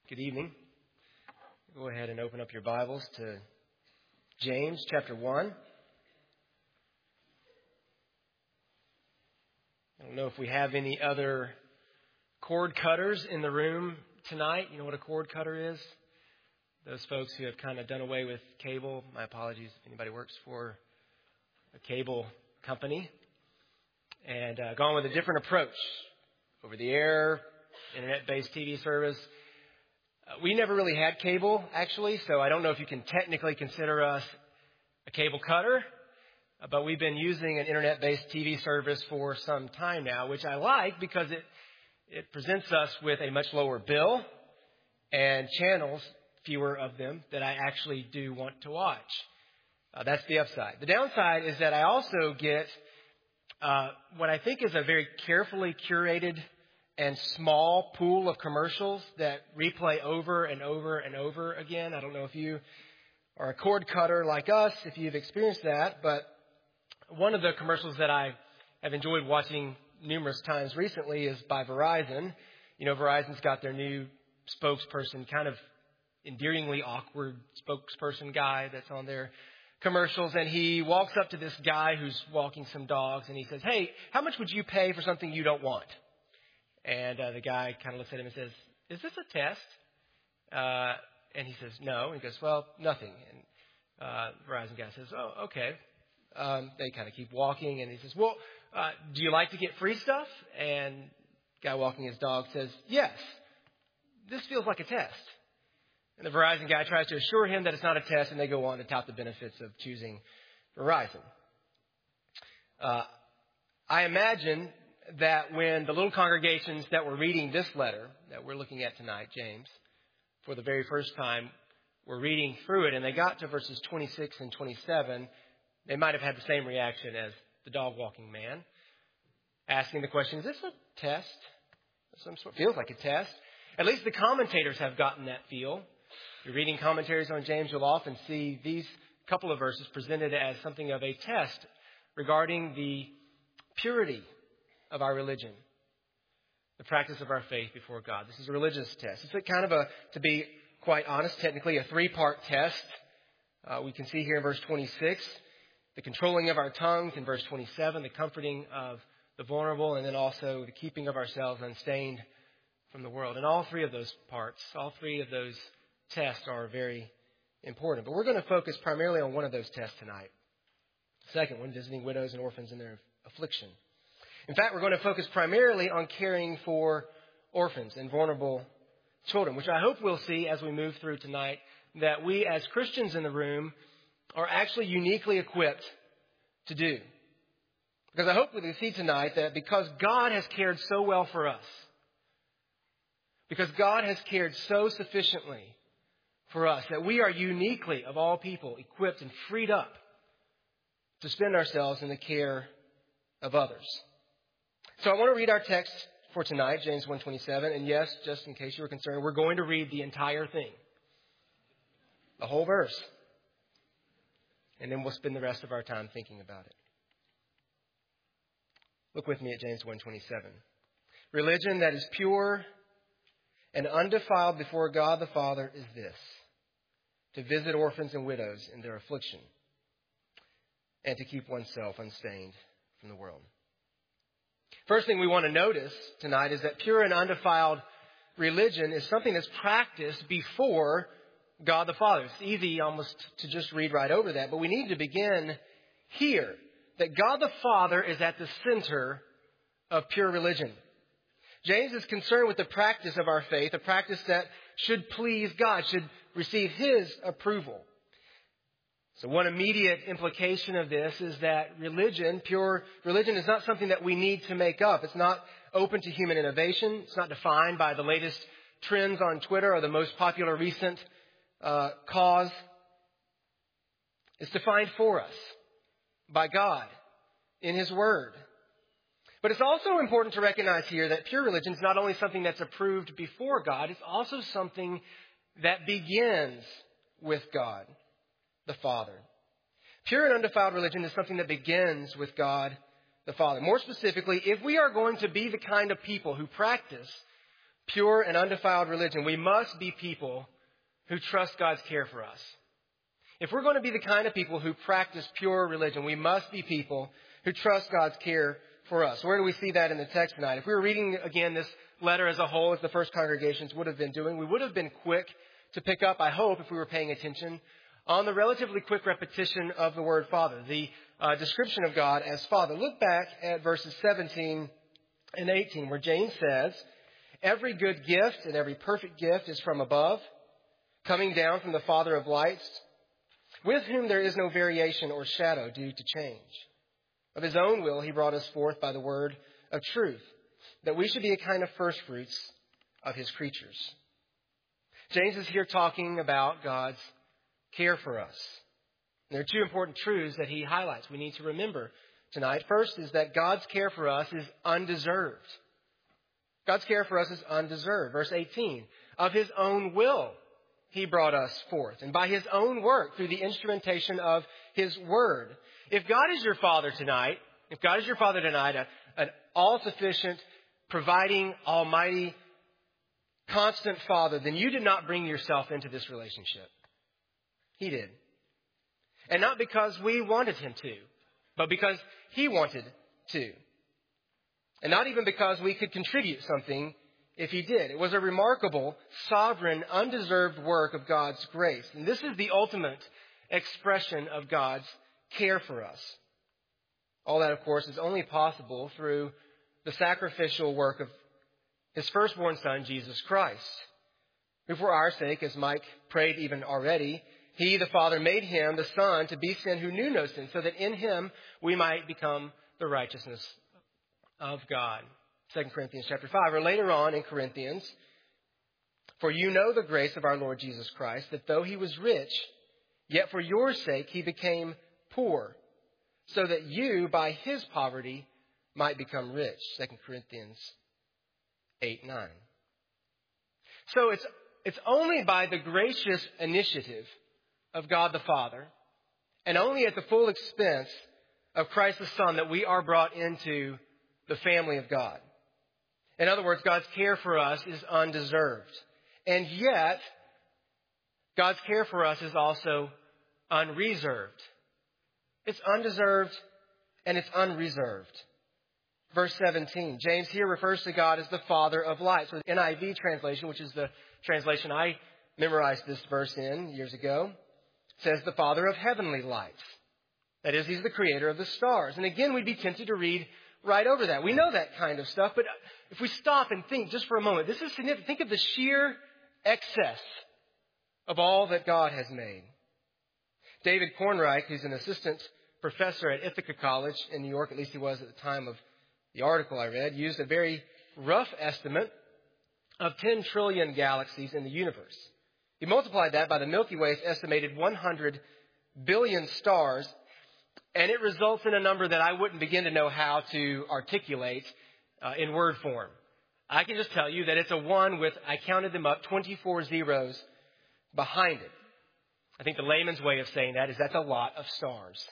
Good evening. Go ahead and open up your Bibles to James chapter 1. I don't know if we have any other cord cutters in the room tonight. You know what a cord cutter is? Those folks who have kind of done away with cable. My apologies if anybody works for a cable company. And gone with a different approach. Over the air, internet-based TV service. We never really had cable, actually, so I don't know if you can technically consider us a cable cutter. But we've been using an internet-based TV service for some time now, which I like because it presents us with a much lower bill and channels, fewer of them, that I actually do want to watch. That's the upside. The downside is that I also get what I think is a very carefully curated and small pool of commercials that replay over and over and over again. I don't know if you are a cord cutter like us, if you've experienced that, but one of the commercials that I have enjoyed watching numerous times recently is by Verizon. You know, Verizon's got their new spokesperson, kind of endearingly awkward spokesperson guy that's on their commercials, and he walks up to this guy who's walking some dogs, and he says, "Hey, how much would you pay for something you don't want?" And the guy kind of looks at him and says, "Is this a test?" And he says, "No." And he goes, "Well, nothing." And Verizon guy says, "Oh, okay." They kind of keep walking, and he says, "Well, do you like to get free stuff?" And the guy walking his dog says, "Yes, this feels like a test." And the Verizon guy tries to assure him that it's not a test, and they go on to tout the benefits of choosing Verizon. I imagine that when the little congregations that were reading this letter that we're looking at tonight, James, for the very first time, were reading through it, and they got to verses 26 and 27, they might have had the same reaction as the dog-walking man, asking the question, "Is this a test? Some sort feels like a test." At least the commentators have gotten that feel. If you're reading commentaries on James, you'll often see these couple of verses presented as something of a test regarding the purity of our religion, the practice of our faith before God. This is a religious test. It's kind of to be quite honest, technically a three-part test. We can see here in verse 26, the controlling of our tongues, in verse 27, the comforting of the vulnerable, and then also the keeping of ourselves unstained from the world. And all three of those parts, all three of those tests are very important. But we're going to focus primarily on one of those tests tonight. The second one, visiting widows and orphans in their affliction. In fact, we're going to focus primarily on caring for orphans and vulnerable children, which I hope we'll see as we move through tonight, that we as Christians in the room are actually uniquely equipped to do. Because I hope we'll see tonight that because God has cared so well for us, because God has cared so sufficiently for us, that we are uniquely, of all people, equipped and freed up to spend ourselves in the care of others. So I want to read our text for tonight, James 1:27. And yes, just in case you were concerned, we're going to read the entire thing. The whole verse. And then we'll spend the rest of our time thinking about it. Look with me at James 1:27. Religion that is pure and undefiled before God the Father is this: to visit orphans and widows in their affliction, and to keep oneself unstained from the world. First thing we want to notice tonight is that pure and undefiled religion is something that's practiced before God the Father. It's easy almost to just read right over that, but we need to begin here, that God the Father is at the center of pure religion. James is concerned with the practice of our faith, a practice that should please God, should receive His approval. So one immediate implication of this is that religion, pure religion, is not something that we need to make up. It's not open to human innovation. It's not defined by the latest trends on Twitter or the most popular recent cause. It's defined for us by God in His Word. But it's also important to recognize here that pure religion is not only something that's approved before God, it's also something that begins with God the Father. Pure and undefiled religion is something that begins with God the Father. More specifically, if we are going to be the kind of people who practice pure and undefiled religion, we must be people who trust God's care for us. If we're going to be the kind of people who practice pure religion, we must be people who trust God's care for us. Where do we see that in the text tonight? If we were reading again this letter as a whole, as the first congregations would have been doing, we would have been quick to pick up, I hope, if we were paying attention, on the relatively quick repetition of the word Father, the description of God as Father. Look back at verses 17 and 18, where James says, "Every good gift and every perfect gift is from above, coming down from the Father of lights, with whom there is no variation or shadow due to change. Of his own will he brought us forth by the word of truth, that we should be a kind of first fruits of his creatures." James is here talking about God's care for us. And there are two important truths that he highlights we need to remember tonight. First is that God's care for us is undeserved. God's care for us is undeserved. Verse 18, "Of his own will he brought us forth, and by his own work through the instrumentation of his word." If God is your Father tonight, an all-sufficient, providing, almighty, constant Father, then you did not bring yourself into this relationship. He did. And not because we wanted him to, but because he wanted to. And not even because we could contribute something if he did. It was a remarkable, sovereign, undeserved work of God's grace. And this is the ultimate expression of God's care for us. All that, of course, is only possible through the sacrificial work of his firstborn Son, Jesus Christ, who for our sake, as Mike prayed even already, he, the Father, made him, the Son, to be sin who knew no sin, so that in him we might become the righteousness of God. 2 Corinthians chapter 5, or later on in Corinthians, "For you know the grace of our Lord Jesus Christ, that though he was rich, yet for your sake he became poor, so that you by his poverty might become rich." 2 Corinthians 8:9. So it's only by the gracious initiative of God the Father, and only at the full expense of Christ the Son, that we are brought into the family of God. In other words, God's care for us is undeserved. And yet, God's care for us is also unreserved. It's undeserved and it's unreserved. Verse 17, James here refers to God as the Father of lights. So the NIV translation, which is the translation I memorized this verse in years ago, says the Father of heavenly lights. That is, he's the creator of the stars. And again, we'd be tempted to read right over that. We know that kind of stuff, but if we stop and think just for a moment, this is significant. Think of the sheer excess of all that God has made. David Kornreich, who's an assistant professor at Ithaca College in New York, at least he was at the time of the article I read, used a very rough estimate of 10 trillion galaxies in the universe. He multiplied that by the Milky Way's estimated 100 billion stars, and it results in a number that I wouldn't begin to know how to articulate in word form. I can just tell you that it's a 1 with, I counted them up, 24 zeros behind it. I think the layman's way of saying that is that's a lot of stars.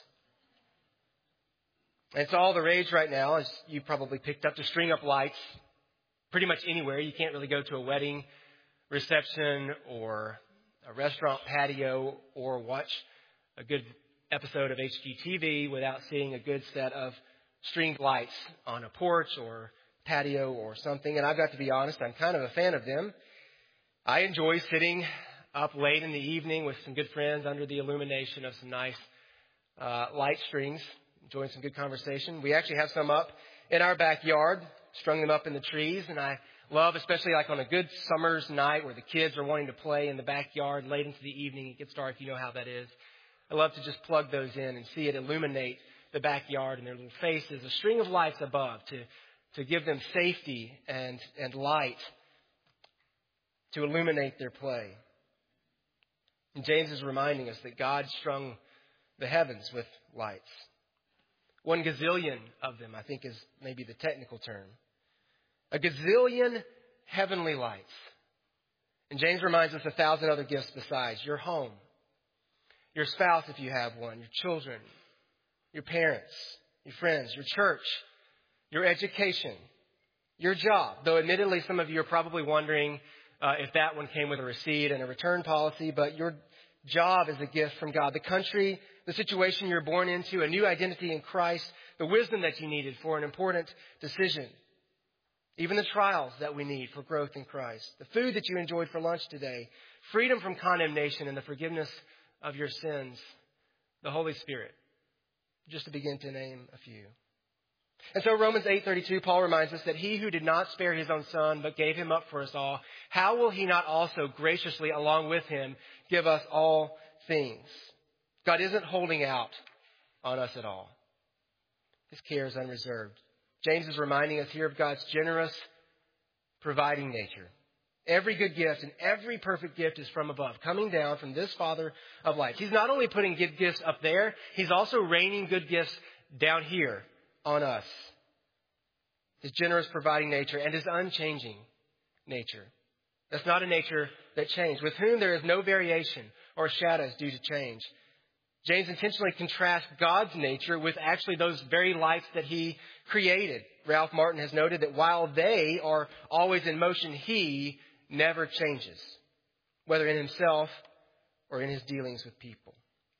And it's all the rage right now, as you probably picked up, to string up lights pretty much anywhere. You can't really go to a wedding reception or a restaurant patio or watch a good episode of HGTV without seeing a good set of stringed lights on a porch or patio or something. And I've got to be honest, I'm kind of a fan of them. I enjoy sitting up late in the evening with some good friends under the illumination of some nice light strings, enjoying some good conversation. We actually have some up in our backyard, strung them up in the trees, and I love, especially like on a good summer's night where the kids are wanting to play in the backyard late into the evening. It gets dark, you know how that is. I love to just plug those in and see it illuminate the backyard and their little faces, a string of lights above to give them safety and light to illuminate their play. And James is reminding us that God strung the heavens with lights. 1 gazillion of them, I think, is maybe the technical term. A gazillion heavenly lights. And James reminds us 1,000 other gifts besides. Your home, your spouse if you have one, your children, your parents, your friends, your church, your education, Your job, though admittedly some of you are probably wondering if that one came with a receipt and a return policy, but your job is a gift from God. The country, the situation you're born into, a new identity in Christ, the wisdom that you needed for an important decision, even the trials that we need for growth in Christ, the food that you enjoyed for lunch today, freedom from condemnation and the forgiveness of your sins, the Holy Spirit, just to begin to name a few. And so Romans 8:32, Paul reminds us that he who did not spare his own son, but gave him up for us all, how will he not also graciously, along with him, give us all things? God isn't holding out on us at all. His care is unreserved. James is reminding us here of God's generous, providing nature. Every good gift and every perfect gift is from above, coming down from this Father of lights. He's not only putting good gifts up there, he's also raining good gifts down here on us. His generous, providing nature and his unchanging nature. That's not a nature that changed, with whom there is no variation or shadows due to change. James intentionally contrasts God's nature with actually those very lights that he created. Ralph Martin has noted that while they are always in motion, he never changes, whether in himself or in his dealings with people.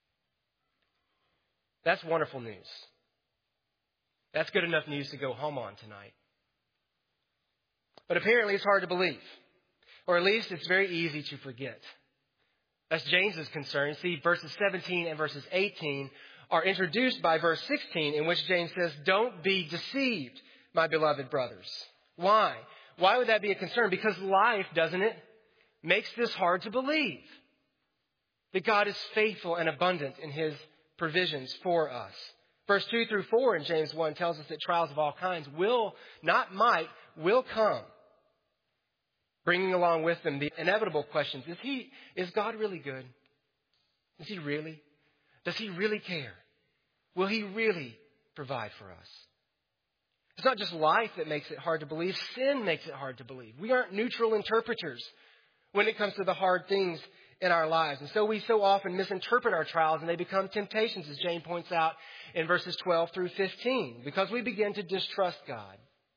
That's wonderful news. That's good enough news to go home on tonight. But apparently it's hard to believe, or at least it's very easy to forget. That's James's concern. See, verses 17 and verses 18 are introduced by verse 16, in which James says, "Don't be deceived, my beloved brothers." Why? Why would that be a concern? Because life, doesn't it, makes this hard to believe. That God is faithful and abundant in his provisions for us. Verse 2 through 4 in James 1 tells us that trials of all kinds will, not might, will come, bringing along with them the inevitable questions. Is God really good? Is he really? Does he really care? Will he really provide for us? It's not just life that makes it hard to believe. Sin makes it hard to believe. We aren't neutral interpreters when it comes to the hard things in our lives. And so we so often misinterpret our trials and they become temptations, as James points out in verses 12 through 15, because we begin to distrust God.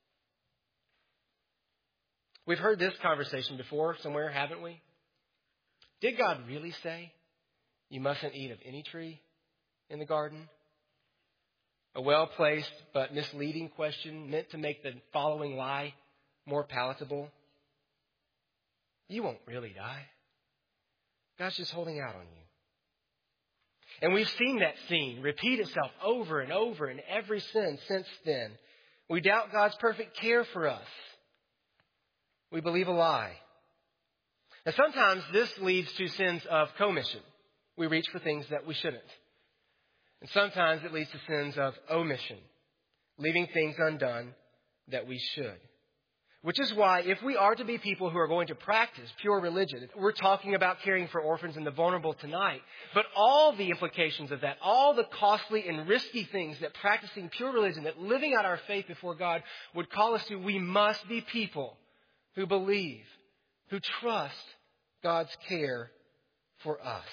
We've heard this conversation before somewhere, haven't we? Did God really say you mustn't eat of any tree in the garden? A well-placed but misleading question meant to make the following lie more palatable. You won't really die. God's just holding out on you. And we've seen that scene repeat itself over and over in every sin since then. We doubt God's perfect care for us. We believe a lie. And sometimes this leads to sins of commission. We reach for things that we shouldn't. And sometimes it leads to sins of omission, leaving things undone that we should. Which is why if we are to be people who are going to practice pure religion, we're talking about caring for orphans and the vulnerable tonight, but all the implications of that, all the costly and risky things that practicing pure religion, that living out our faith before God would call us to, we must be people who believe, who trust God's care for us.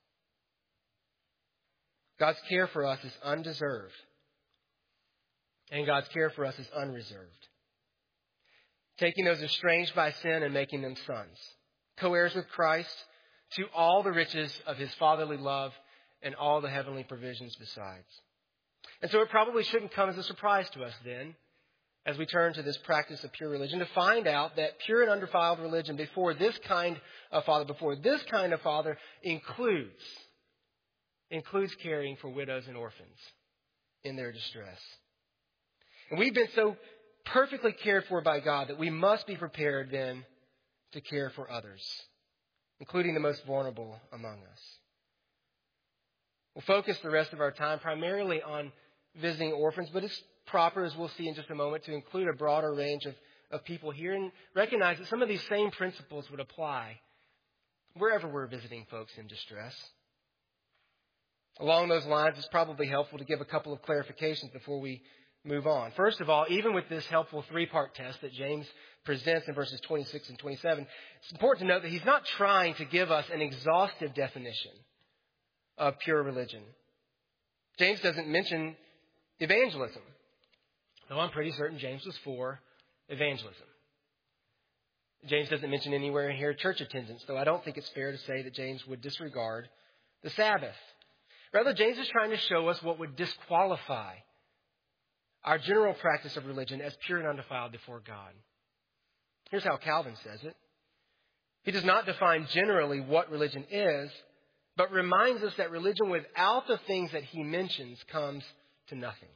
God's care for us is undeserved, and God's care for us is unreserved. Taking those estranged by sin and making them sons, co-heirs with Christ to all the riches of his fatherly love and all the heavenly provisions besides. And so it probably shouldn't come as a surprise to us then, as we turn to this practice of pure religion, to find out that pure and undefiled religion before this kind of father includes caring for widows and orphans in their distress. And we've been so perfectly cared for by God that we must be prepared then to care for others, including the most vulnerable among us. We'll focus the rest of our time primarily on visiting orphans, but it's proper, as we'll see in just a moment, to include a broader range of people here and recognize that some of these same principles would apply wherever we're visiting folks in distress. Along those lines, it's probably helpful to give a couple of clarifications before we move on. First of all, even with this helpful three-part test that James presents in verses 26 and 27, it's important to note that he's not trying to give us an exhaustive definition of pure religion. James doesn't mention evangelism, though I'm pretty certain James was for evangelism. James doesn't mention anywhere in here church attendance, though I don't think it's fair to say that James would disregard the Sabbath. Rather, James is trying to show us what would disqualify our general practice of religion as pure and undefiled before God. Here's how Calvin says it. He does not define generally what religion is, but reminds us that religion without the things that he mentions comes to nothing.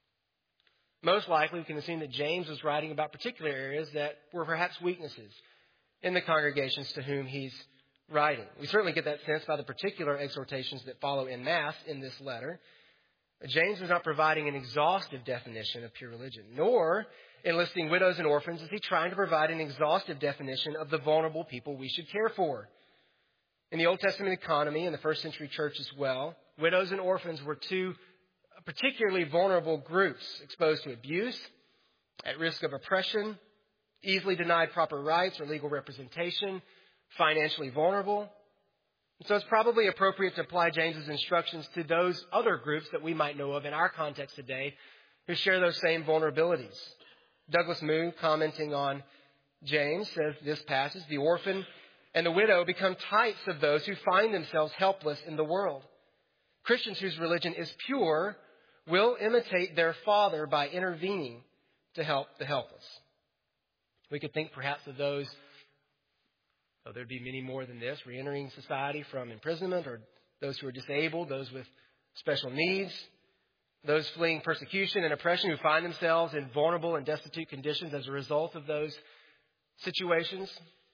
Most likely, we can assume that James was writing about particular areas that were perhaps weaknesses in the congregations to whom he's writing. We certainly get that sense by the particular exhortations that follow en masse in this letter. James is not providing an exhaustive definition of pure religion, nor in listing widows and orphans is he trying to provide an exhaustive definition of the vulnerable people we should care for. In the Old Testament economy, in the first century church as well, widows and orphans were two particularly vulnerable groups exposed to abuse, at risk of oppression, easily denied proper rights or legal representation, financially vulnerable. And so it's probably appropriate to apply James's instructions to those other groups that we might know of in our context today who share those same vulnerabilities. Douglas Moo, commenting on James, says this passage, the orphan and the widow become types of those who find themselves helpless in the world. Christians whose religion is pure will imitate their Father by intervening to help the helpless. We could think perhaps of those, though there'd be many more than this, reentering society from imprisonment, or those who are disabled, those with special needs, those fleeing persecution and oppression who find themselves in vulnerable and destitute conditions as a result of those situations.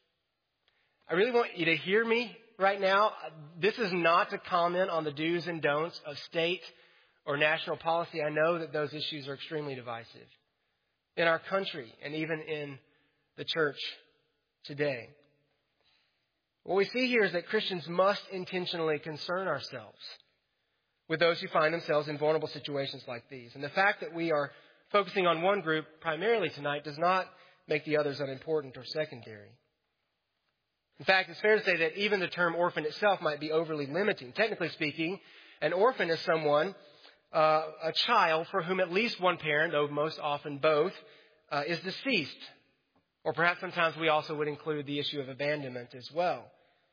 I really want you to hear me right now. This is not to comment on the do's and don'ts of state or national policy. I know that those issues are extremely divisive in our country and even in the church today. What we see here is that Christians must intentionally concern ourselves with those who find themselves in vulnerable situations like these. And the fact that we are focusing on one group primarily tonight does not make the others unimportant or secondary. In fact, it's fair to say that even the term orphan itself might be overly limiting. Technically speaking, an orphan is someone, a child for whom at least one parent, though most often both, is deceased. Or perhaps sometimes we also would include the issue of abandonment as well.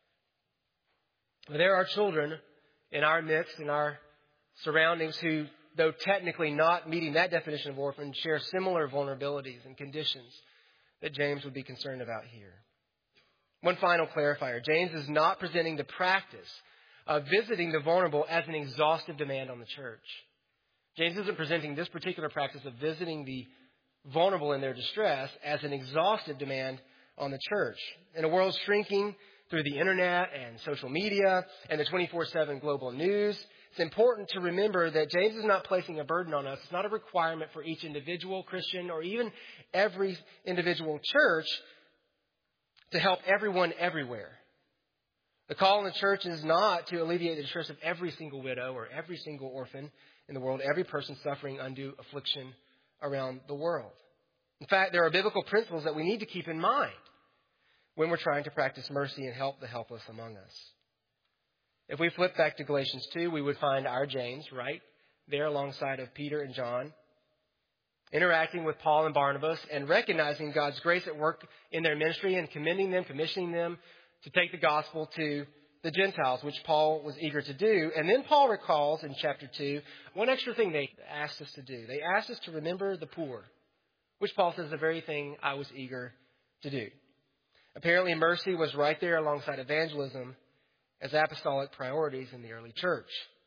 There are children in our midst, in our surroundings, who, though technically not meeting that definition of orphan, share similar vulnerabilities and conditions that James would be concerned about here. One final clarifier. James is not presenting the practice of visiting the vulnerable as an exhaustive demand on the church. James isn't presenting this particular practice of visiting the vulnerable in their distress as an exhaustive demand on the church. In a world shrinking through the internet and social media and the 24/7 global news, it's important to remember that James is not placing a burden on us. It's not a requirement for each individual Christian or even every individual church to help everyone everywhere. The call in the church is not to alleviate the distress of every single widow or every single orphan in the world, every person suffering undue affliction around the world. In fact, there are biblical principles that we need to keep in mind when we're trying to practice mercy and help the helpless among us. If we flip back to Galatians 2, we would find our James right there alongside of Peter and John, interacting with Paul and Barnabas and recognizing God's grace at work in their ministry and commending them, commissioning them to take the gospel to the Gentiles, which Paul was eager to do. And then Paul recalls in chapter 2 one extra thing they asked us to do. They asked us to remember the poor, which Paul says is the very thing I was eager to do. Apparently, mercy was right there alongside evangelism as apostolic priorities in the early church.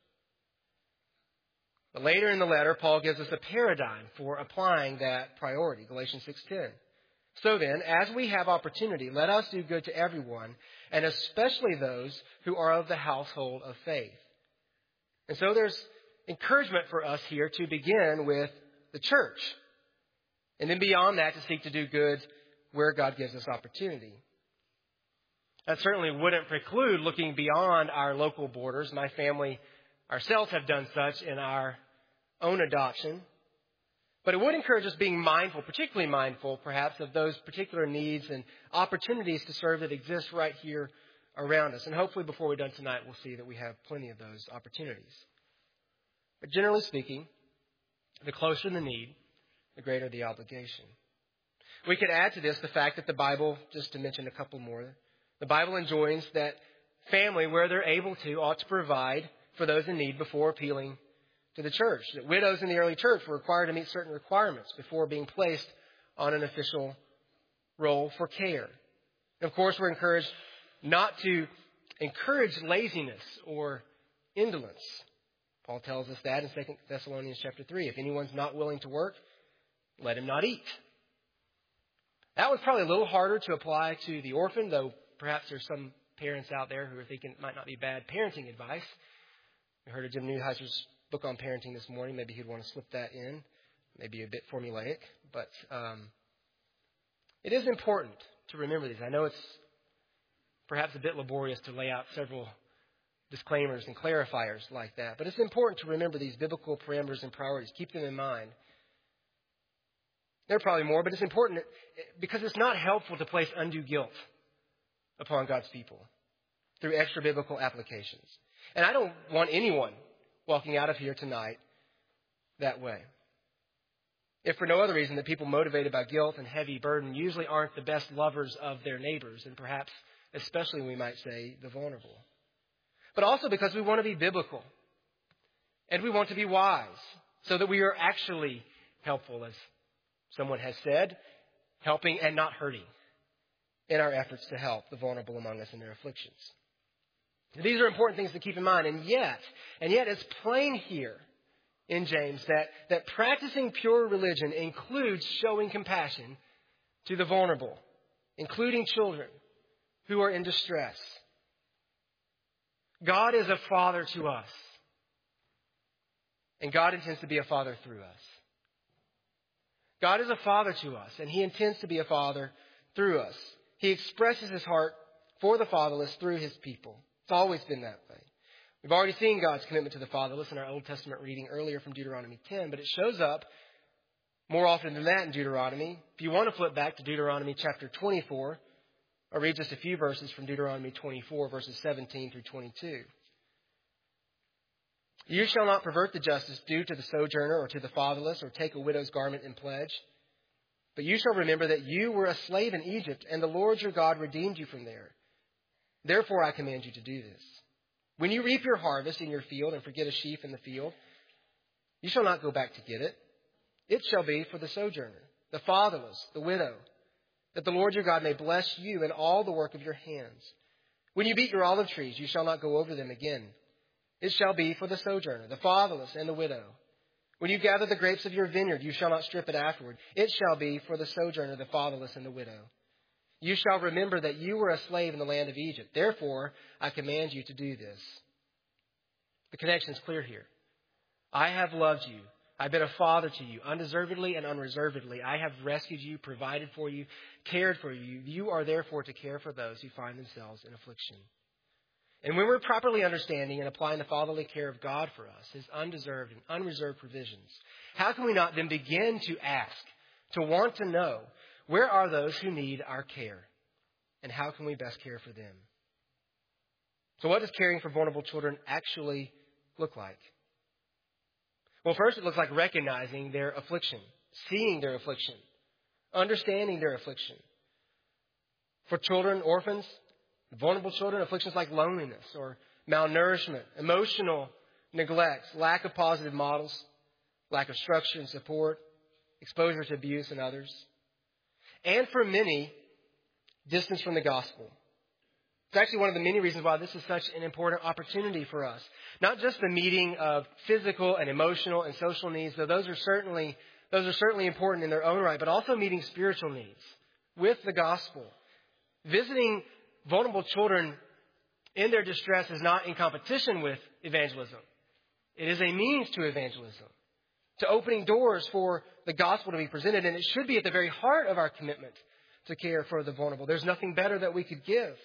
But later in the letter, Paul gives us a paradigm for applying that priority, Galatians 6:10. So then, as we have opportunity, let us do good to everyone, and especially those who are of the household of faith. And so there's encouragement for us here to begin with the church, and then beyond that to seek to do good where God gives us opportunity. That certainly wouldn't preclude looking beyond our local borders. My family ourselves have done such in our own adoption. But it would encourage us being mindful, particularly mindful, perhaps, of those particular needs and opportunities to serve that exist right here around us. And hopefully before we're done tonight, we'll see that we have plenty of those opportunities. But generally speaking, the closer the need, the greater the obligation. We could add to this the fact that the Bible, just to mention a couple more, the Bible enjoins that family, where they're able to, ought to provide for those in need before appealing to the church. That widows in the early church were required to meet certain requirements before being placed on an official role for care. And of course, we're encouraged not to encourage laziness or indolence. Paul tells us that in 2 Thessalonians chapter 3. If anyone's not willing to work, let him not eat. That was probably a little harder to apply to the orphan, though perhaps there's some parents out there who are thinking it might not be bad parenting advice. We heard of Jim Newheiser's book on parenting this morning. Maybe he'd want to slip that in. Maybe a bit formulaic. But it is important to remember these. I know it's perhaps a bit laborious to lay out several disclaimers and clarifiers like that. But it's important to remember these biblical parameters and priorities. Keep them in mind. There are probably more, but it's important because it's not helpful to place undue guilt upon God's people through extra biblical applications. And I don't want anyone walking out of here tonight that way. If for no other reason that people motivated by guilt and heavy burden usually aren't the best lovers of their neighbors, and perhaps especially, we might say, the vulnerable. But also because we want to be biblical and we want to be wise so that we are actually helpful, as someone has said, helping and not hurting in our efforts to help the vulnerable among us in their afflictions. These are important things to keep in mind. And yet it's plain here in James that practicing pure religion includes showing compassion to the vulnerable, including children who are in distress. God is a father to us, and God intends to be a father through us. God is a father to us, and He intends to be a father through us. He expresses His heart for the fatherless through His people. It's always been that way. We've already seen God's commitment to the fatherless in our Old Testament reading earlier from Deuteronomy 10, but it shows up more often than that in Deuteronomy. If you want to flip back to Deuteronomy chapter 24, I'll read just a few verses from Deuteronomy 24, verses 17 through 22. You shall not pervert the justice due to the sojourner or to the fatherless, or take a widow's garment in pledge. But you shall remember that you were a slave in Egypt, and the Lord your God redeemed you from there. Therefore I command you to do this. When you reap your harvest in your field and forget a sheaf in the field, you shall not go back to get it. It shall be for the sojourner, the fatherless, the widow, that the Lord your God may bless you in all the work of your hands. When you beat your olive trees, you shall not go over them again. It shall be for the sojourner, the fatherless, and the widow. When you gather the grapes of your vineyard, you shall not strip it afterward. It shall be for the sojourner, the fatherless, and the widow. You shall remember that you were a slave in the land of Egypt. Therefore, I command you to do this. The connection is clear here. I have loved you. I've been a father to you, undeservedly and unreservedly. I have rescued you, provided for you, cared for you. You are therefore to care for those who find themselves in affliction. And when we're properly understanding and applying the fatherly care of God for us, His undeserved and unreserved provisions, how can we not then begin to ask, to want to know, where are those who need our care? And how can we best care for them? So what does caring for vulnerable children actually look like? Well, first, it looks like recognizing their affliction, seeing their affliction, understanding their affliction. For children, orphans, vulnerable children, afflictions like loneliness or malnourishment, emotional neglect, lack of positive models, lack of structure and support, exposure to abuse and others. And for many, distance from the gospel. It's actually one of the many reasons why this is such an important opportunity for us. Not just the meeting of physical and emotional and social needs, though those are certainly important in their own right, but also meeting spiritual needs with the gospel. Visiting vulnerable children in their distress is not in competition with evangelism. It is a means to evangelism, to opening doors for the gospel to be presented, and it should be at the very heart of our commitment to care for the vulnerable. There's nothing better that we could give.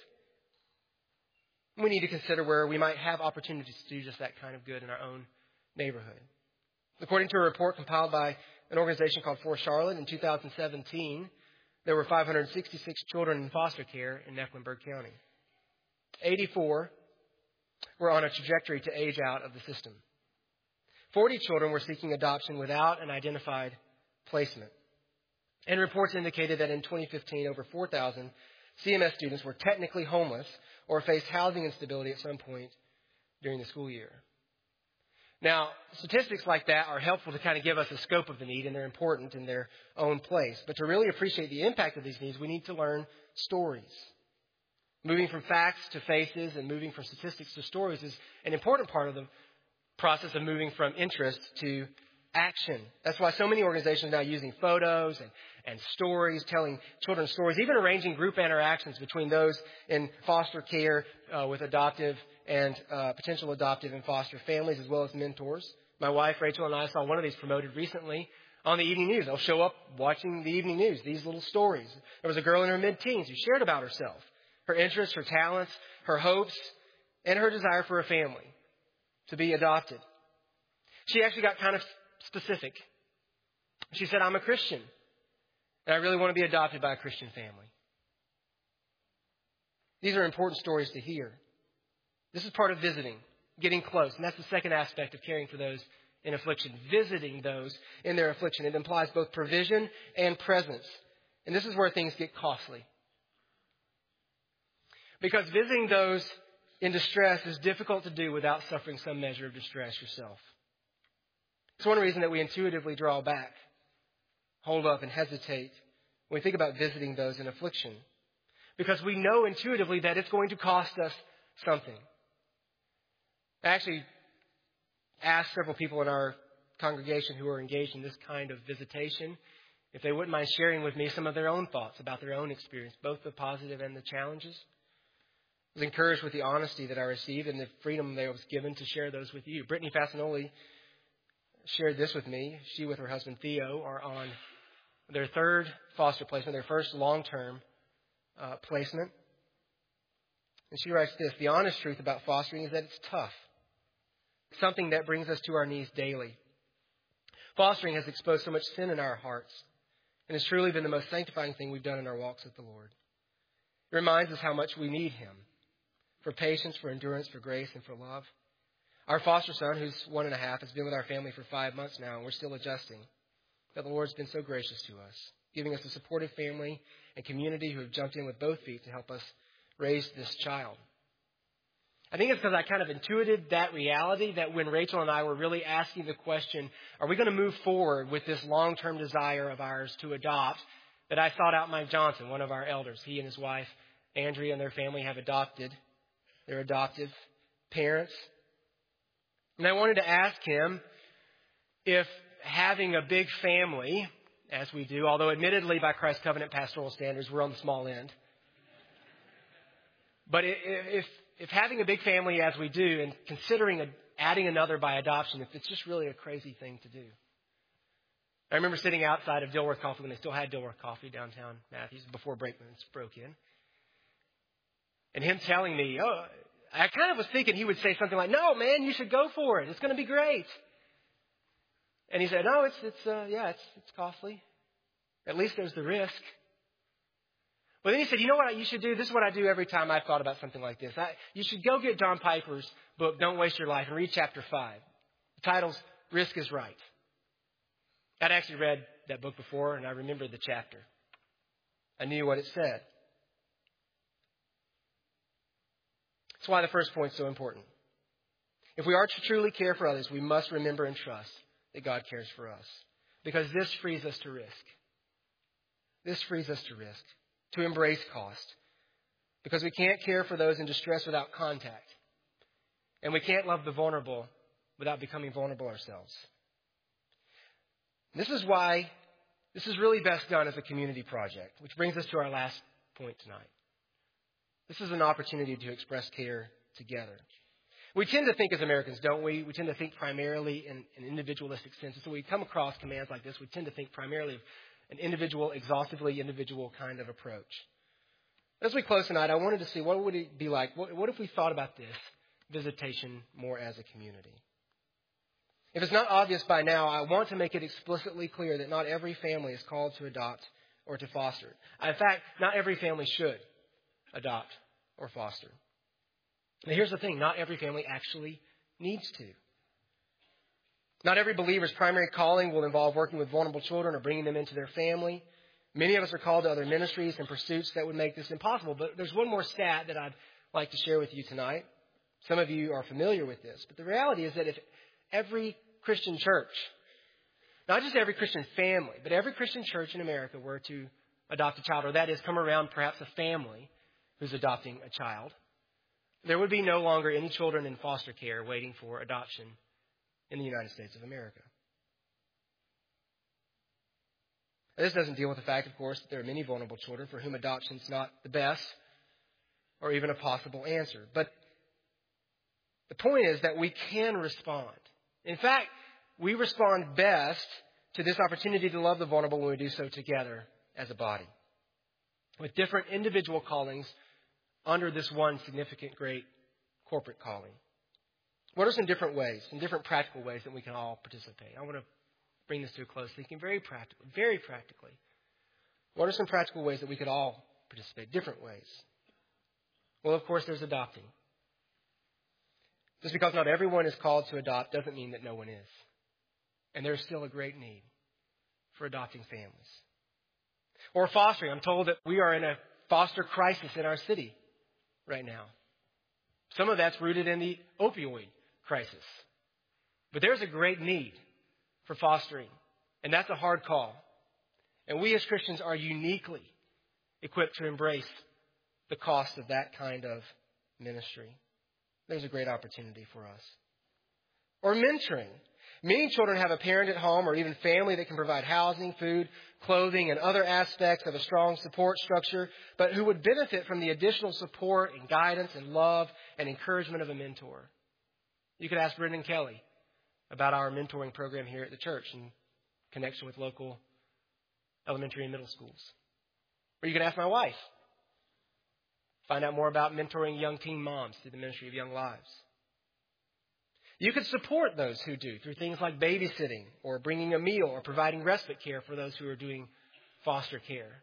We need to consider where we might have opportunities to do just that kind of good in our own neighborhood. According to a report compiled by an organization called For Charlotte in 2017, there were 566 children in foster care in Mecklenburg County. 84 were on a trajectory to age out of the system. 40 children were seeking adoption without an identified placement. And reports indicated that in 2015, over 4,000 CMS students were technically homeless or faced housing instability at some point during the school year. Now, statistics like that are helpful to kind of give us a scope of the need, and they're important in their own place. But to really appreciate the impact of these needs, we need to learn stories. Moving from facts to faces and moving from statistics to stories is an important part of the process of moving from interest to action. That's why so many organizations are now using photos and stories, telling children's stories, even arranging group interactions between those in foster care with adoptive and potential adoptive and foster families, as well as mentors. My wife, Rachel, and I saw one of these promoted recently on the evening news. They'll show up watching the evening news, these little stories. There was a girl in her mid-teens who shared about herself, her interests, her talents, her hopes, and her desire for a family, to be adopted. She actually got kind of specific. She said, I'm a Christian, and I really want to be adopted by a Christian family. These are important stories to hear. This is part of visiting, getting close. And that's the second aspect of caring for those in affliction, visiting those in their affliction. It implies both provision and presence. And this is where things get costly. Because visiting those in distress is difficult to do without suffering some measure of distress yourself. It's one reason that we intuitively draw back, hold up, and hesitate when we think about visiting those in affliction. Because we know intuitively that it's going to cost us something. I actually asked several people in our congregation who are engaged in this kind of visitation if they wouldn't mind sharing with me some of their own thoughts about their own experience, both the positive and the challenges. I was encouraged with the honesty that I received and the freedom that I was given to share those with you. Brittany Fasanoli shared this with me. She, with her husband Theo, are on their third foster placement, their first long-term placement. And she writes this: the honest truth about fostering is that it's tough. It's something that brings us to our knees daily. Fostering has exposed so much sin in our hearts, and it's truly been the most sanctifying thing we've done in our walks with the Lord. It reminds us how much we need Him for patience, for endurance, for grace, and for love. Our foster son, who's 1.5, has been with our family for 5 months now, and we're still adjusting. But the Lord's been so gracious to us, giving us a supportive family and community who have jumped in with both feet to help us raise this child. I think it's because I kind of intuited that reality that when Rachel and I were really asking the question, are we going to move forward with this long-term desire of ours to adopt, that I sought out Mike Johnson, one of our elders. He and his wife, Andrea, and their family have adopted. They're adoptive parents. And I wanted to ask him if having a big family, as we do, although admittedly by Christ's covenant pastoral standards, we're on the small end. But if having a big family as we do and considering adding another by adoption, if it's just really a crazy thing to do. I remember sitting outside of Dilworth Coffee when they still had Dilworth Coffee downtown Matthews before Brakeman's broke in. And him telling me, I kind of was thinking he would say something like, no, man, you should go for it. It's going to be great. And he said, no, it's costly. At least there's the risk. But then he said, you know what you should do? This is what I do every time I've thought about something like this. You should go get John Piper's book, Don't Waste Your Life, and read chapter 5. The title's Risk is Right. I'd actually read that book before, and I remembered the chapter. I knew what it said. That's why the first point's so important. If we are to truly care for others, we must remember and trust that God cares for us. Because this frees us to risk. This frees us to risk, to embrace cost. Because we can't care for those in distress without contact. And we can't love the vulnerable without becoming vulnerable ourselves. This is why this is really best done as a community project, which brings us to our last point tonight. This is an opportunity to express care together. We tend to think as Americans, don't we? We tend to think primarily in an individualistic sense. And so we come across commands like this, we tend to think primarily of an individual, exhaustively individual kind of approach. As we close tonight, I wanted to see what would it be like? What if we thought about this visitation more as a community? If it's not obvious by now, I want to make it explicitly clear that not every family is called to adopt or to foster. In fact, not every family should adopt or foster. Now, here's the thing. Not every family actually needs to. Not every believer's primary calling will involve working with vulnerable children or bringing them into their family. Many of us are called to other ministries and pursuits that would make this impossible. But there's one more stat that I'd like to share with you tonight. Some of you are familiar with this. But the reality is that if every Christian church, not just every Christian family, but every Christian church in America were to adopt a child, or that is, come around perhaps a family who's adopting a child, there would be no longer any children in foster care waiting for adoption in the United States of America. This doesn't deal with the fact, of course, that there are many vulnerable children for whom adoption is not the best or even a possible answer. But the point is that we can respond. In fact, we respond best to this opportunity to love the vulnerable when we do so together as a body, with different individual callings under this one significant, great corporate calling. What are some different ways, some different practical ways that we can all participate? I want to bring this to a close, thinking very practically. What are some practical ways that we could all participate? Different ways. Well, of course, there's adopting. Just because not everyone is called to adopt doesn't mean that no one is. And there's still a great need for adopting families. Or fostering. I'm told that we are in a foster crisis in our city right now. Some of that's rooted in the opioid crisis. But there's a great need for fostering. And that's a hard call. And we as Christians are uniquely equipped to embrace the cost of that kind of ministry. There's a great opportunity for us. Or mentoring. Many children have a parent at home or even family that can provide housing, food, clothing, and other aspects of a strong support structure, but who would benefit from the additional support and guidance and love and encouragement of a mentor. You could ask Brendan Kelly about our mentoring program here at the church in connection with local elementary and middle schools. Or you could ask my wife. Find out more about mentoring young teen moms through the Ministry of Young Lives. You could support those who do through things like babysitting or bringing a meal or providing respite care for those who are doing foster care.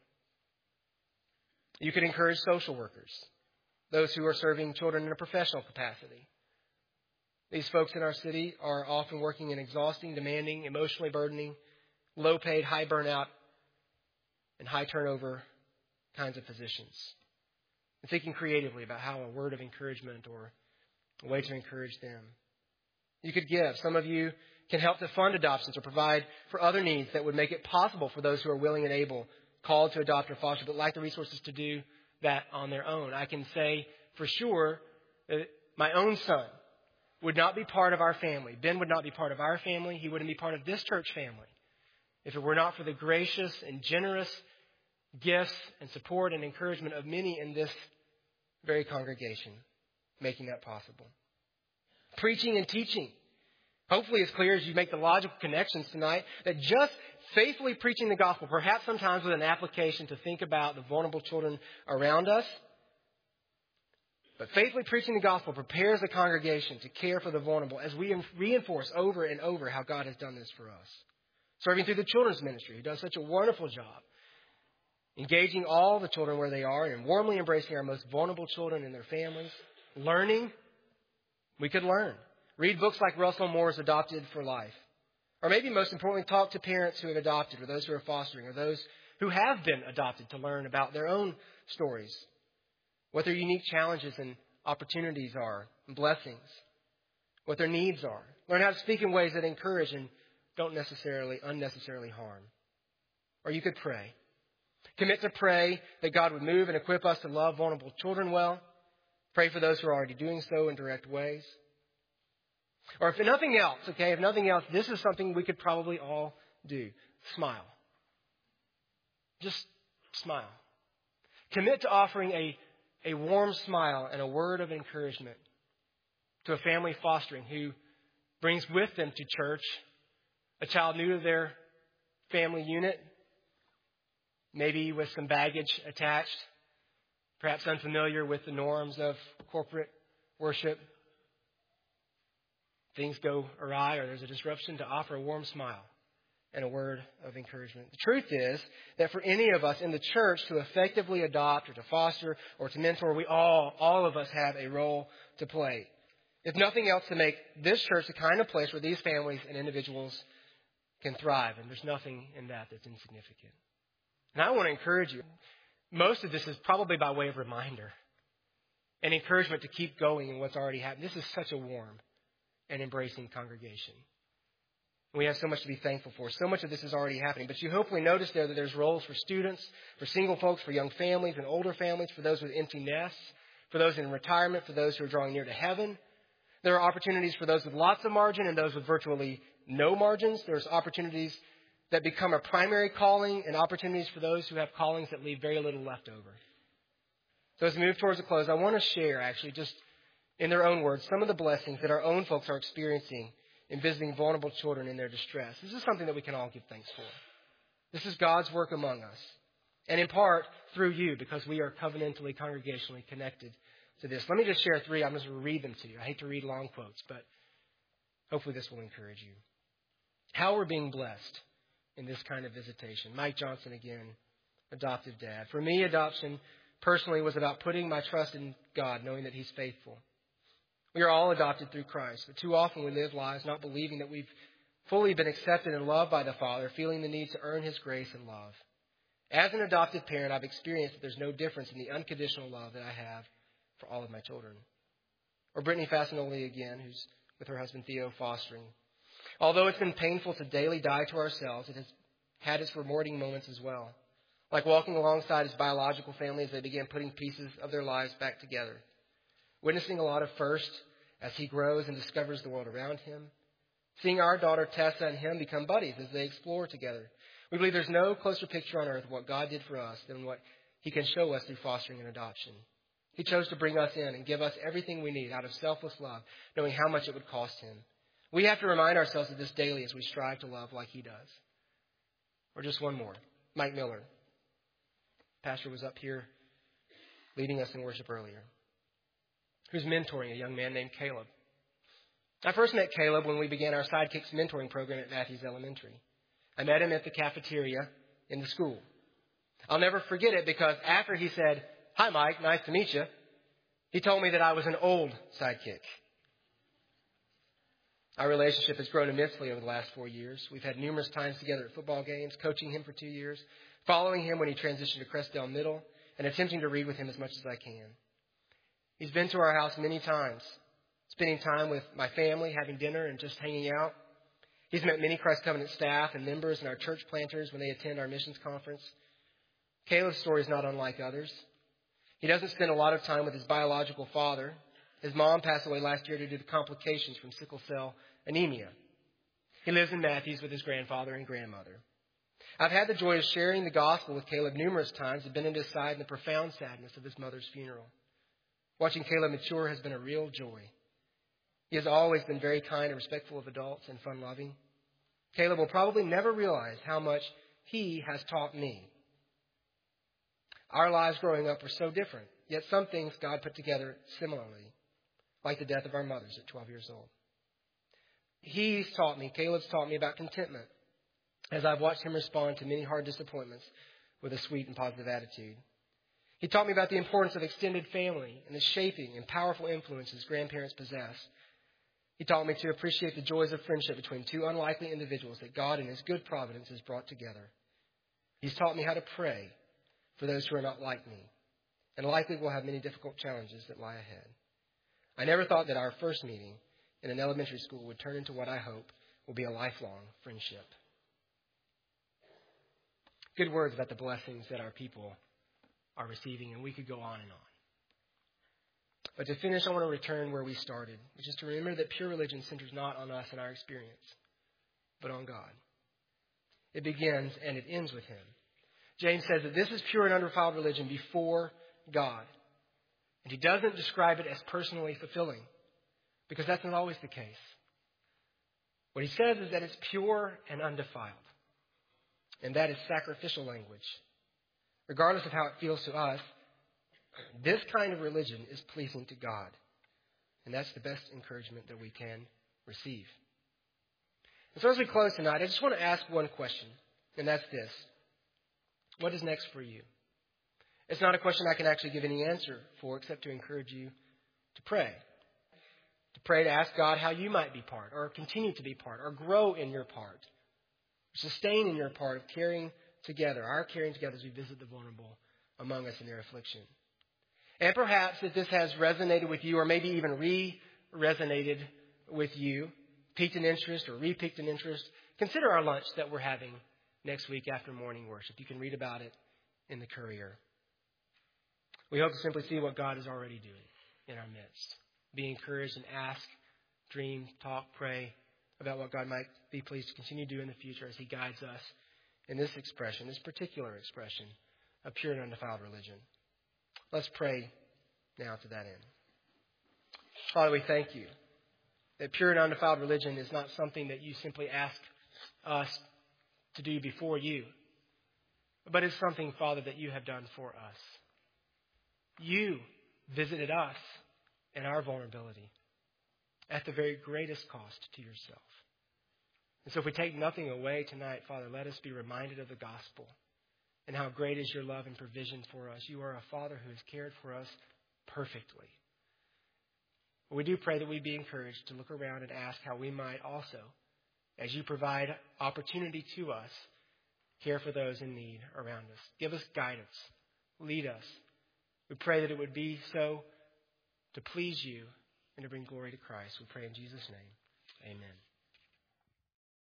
You could encourage social workers, those who are serving children in a professional capacity. These folks in our city are often working in exhausting, demanding, emotionally burdening, low-paid, high burnout, and high turnover kinds of positions. And thinking creatively about how a word of encouragement or a way to encourage them. You could give. Some of you can help to fund adoptions or provide for other needs that would make it possible for those who are willing and able, called to adopt or foster, but lack the resources to do that on their own. I can say for sure that my own son would not be part of our family. Ben would not be part of our family. He wouldn't be part of this church family if it were not for the gracious and generous gifts and support and encouragement of many in this very congregation making that possible. Preaching and teaching. Hopefully it's clear as you make the logical connections tonight that just faithfully preaching the gospel, perhaps sometimes with an application to think about the vulnerable children around us, but faithfully preaching the gospel prepares the congregation to care for the vulnerable as we reinforce over and over how God has done this for us. Serving through the children's ministry, who does such a wonderful job. Engaging all the children where they are and warmly embracing our most vulnerable children and their families. Learning. We could learn. Read books like Russell Moore's Adopted for Life. Or maybe most importantly, talk to parents who have adopted or those who are fostering or those who have been adopted to learn about their own stories. What their unique challenges and opportunities are and blessings. What their needs are. Learn how to speak in ways that encourage and don't unnecessarily harm. Or you could pray. Commit to pray that God would move and equip us to love vulnerable children well. Pray for those who are already doing so in direct ways. Or if nothing else, this is something we could probably all do. Smile. Just smile. Commit to offering a warm smile and a word of encouragement to a family fostering who brings with them to church a child new to their family unit, maybe with some baggage attached, perhaps unfamiliar with the norms of corporate worship. Things go awry or there's a disruption, to offer a warm smile and a word of encouragement. The truth is that for any of us in the church to effectively adopt or to foster or to mentor, we all of us have a role to play. If nothing else, to make this church the kind of place where these families and individuals can thrive. And there's nothing in that that's insignificant. And I want to encourage you. Most of this is probably by way of reminder and encouragement to keep going in what's already happened. This is such a warm and embracing congregation. We have so much to be thankful for. So much of this is already happening. But you hopefully notice there that there's roles for students, for single folks, for young families and older families, for those with empty nests, for those in retirement, for those who are drawing near to heaven. There are opportunities for those with lots of margin and those with virtually no margins. There's opportunities that become a primary calling and opportunities for those who have callings that leave very little left over. So as we move towards a close, I want to share, actually, just in their own words, some of the blessings that our own folks are experiencing in visiting vulnerable children in their distress. This is something that we can all give thanks for. This is God's work among us. And in part, through you, because we are covenantally, congregationally connected to this. Let me just share three. I'm just going to read them to you. I hate to read long quotes, but hopefully this will encourage you. How we're being blessed in this kind of visitation. Mike Johnson again, adoptive dad. For me, adoption personally was about putting my trust in God, knowing that He's faithful. We are all adopted through Christ, but too often we live lives not believing that we've fully been accepted and loved by the Father, feeling the need to earn His grace and love. As an adopted parent, I've experienced that there's no difference in the unconditional love that I have for all of my children. Or Brittany Fasinoli again, who's with her husband Theo fostering. Although it's been painful to daily die to ourselves, it has had its rewarding moments as well. Like walking alongside his biological family as they began putting pieces of their lives back together. Witnessing a lot of first as he grows and discovers the world around him. Seeing our daughter Tessa and him become buddies as they explore together. We believe there's no closer picture on earth of what God did for us than what He can show us through fostering and adoption. He chose to bring us in and give us everything we need out of selfless love, knowing how much it would cost Him. We have to remind ourselves of this daily as we strive to love like He does. Or just one more. Mike Miller. Pastor was up here leading us in worship earlier. Who's mentoring a young man named Caleb. I first met Caleb when we began our Sidekicks mentoring program at Matthews Elementary. I met him at the cafeteria in the school. I'll never forget it because after he said, "Hi, Mike, nice to meet you," he told me that I was an old sidekick. Our relationship has grown immensely over the last 4 years. We've had numerous times together at football games, coaching him for 2 years, following him when he transitioned to Crestdale Middle, and attempting to read with him as much as I can. He's been to our house many times, spending time with my family, having dinner, and just hanging out. He's met many Christ Covenant staff and members and our church planters when they attend our missions conference. Caleb's story is not unlike others. He doesn't spend a lot of time with his biological father. His mom passed away last year due to the complications from sickle cell anemia. He lives in Matthews with his grandfather and grandmother. I've had the joy of sharing the gospel with Caleb numerous times and been at his side in the profound sadness of his mother's funeral. Watching Caleb mature has been a real joy. He has always been very kind and respectful of adults and fun-loving. Caleb will probably never realize how much he has taught me. Our lives growing up were so different, yet some things God put together similarly, like the death of our mothers at 12 years old. Caleb's taught me about contentment, as I've watched him respond to many hard disappointments with a sweet and positive attitude. He taught me about the importance of extended family and the shaping and powerful influences grandparents possess. He taught me to appreciate the joys of friendship between two unlikely individuals that God in His good providence has brought together. He's taught me how to pray for those who are not like me, and likely will have many difficult challenges that lie ahead. I never thought that our first meeting in an elementary school would turn into what I hope will be a lifelong friendship. Good words about the blessings that our people are receiving, and we could go on and on. But to finish, I want to return where we started, which is to remember that pure religion centers not on us and our experience, but on God. It begins and it ends with Him. James says that this is pure and undefiled religion before God. And he doesn't describe it as personally fulfilling, because that's not always the case. What he says is that it's pure and undefiled. And that is sacrificial language. Regardless of how it feels to us, this kind of religion is pleasing to God. And that's the best encouragement that we can receive. And so as we close tonight, I just want to ask one question, and that's this. What is next for you? It's not a question I can actually give any answer for, except to encourage you to pray. To pray, to ask God how you might be part, or continue to be part, or grow in your part, sustain in your part of caring together, our caring together as we visit the vulnerable among us in their affliction. And perhaps if this has resonated with you or maybe even re-resonated with you, piqued an interest or re-piqued an interest, consider our lunch that we're having next week after morning worship. You can read about it in the Courier. We hope to simply see what God is already doing in our midst. Be encouraged and ask, dream, talk, pray about what God might be pleased to continue to do in the future as He guides us in this expression, this particular expression of pure and undefiled religion. Let's pray now to that end. Father, we thank you that pure and undefiled religion is not something that you simply ask us to do before you, but it's something, Father, that you have done for us. You visited us in our vulnerability at the very greatest cost to yourself. And so if we take nothing away tonight, Father, let us be reminded of the gospel and how great is your love and provision for us. You are a Father who has cared for us perfectly. We do pray that we be encouraged to look around and ask how we might also, as you provide opportunity to us, care for those in need around us. Give us guidance. Lead us. We pray that it would be so to please you and to bring glory to Christ. We pray in Jesus' name. Amen.